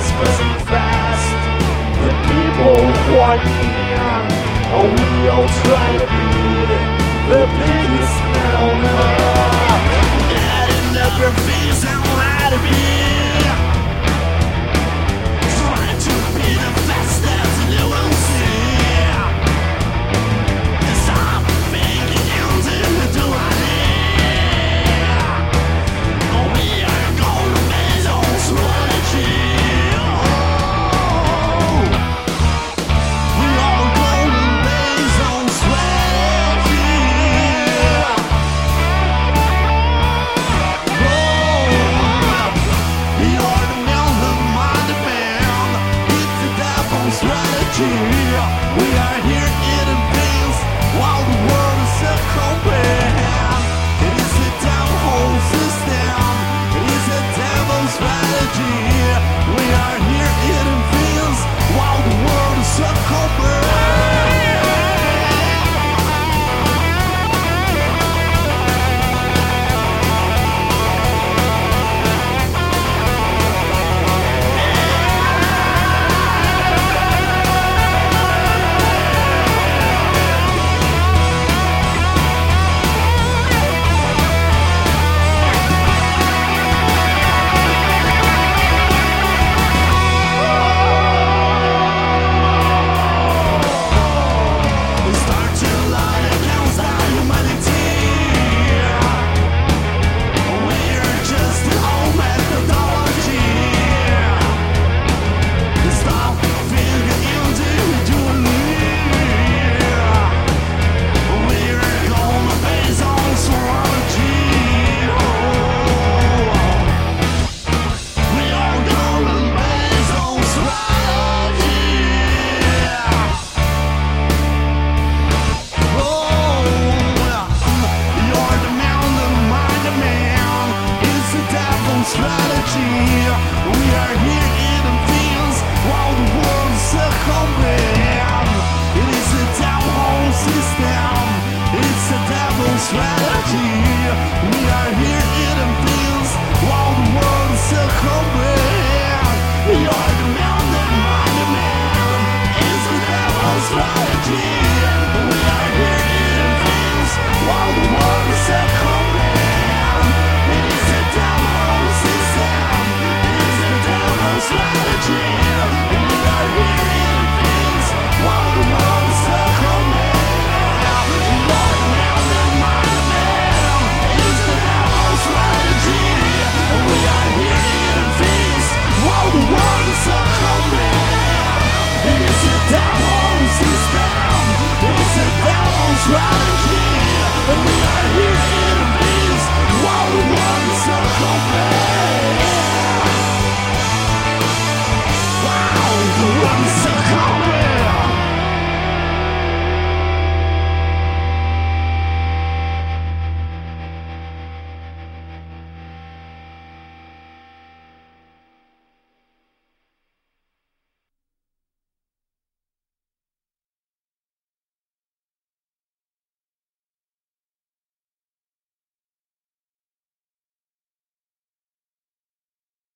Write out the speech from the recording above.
is pressing fast. The people whining, oh, we all try to be the biggest now. Adding up your fees and lie to me. Trying to be the fastest and you will see. Yes, I'm making you do I need. Oh, we are gonna make our strategy. We are gonna base on strategy. We are the man, the mind, the man. It's the devil's strategy. We are here in advance while the world is a combat. It is the devil system. It is the devil's strategy. We are here in advance while the world is a combat. Start to line against our humanity. We're just an old methodology. Stop feeling individually. We're gonna base on sorority. We are gonna base on sorority. You're the man, the mind, the man. It's the devil's strategy. We are here in the fields while the world is a combat. It is the devil system. It's the devil's strategy. We are here in the fields while the world is a combat. You're the man, the mind, the man. It's the devil's strategy.